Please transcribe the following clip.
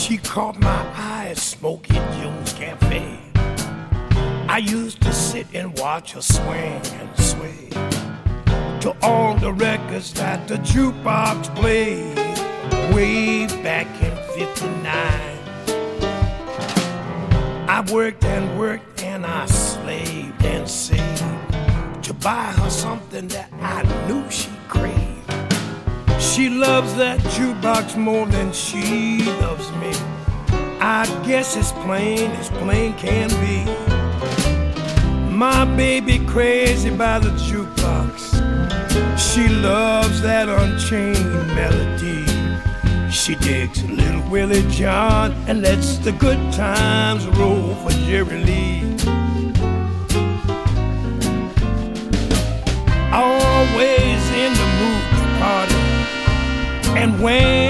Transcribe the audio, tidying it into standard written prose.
She caught my eye at Smokey Joe's Cafe. I used to sit and watch her swing and sway to all the records that the jukebox played way back in '59. I worked and worked and I slaved and saved to buy her something that I knew she craved. She loves that jukebox more than she loves me. I guess it's plain can be. My baby crazy by the jukebox. She loves that unchained melody. She digs Little Willie John and lets the good times roll for Jerry Lee. Always in the mood to party, and when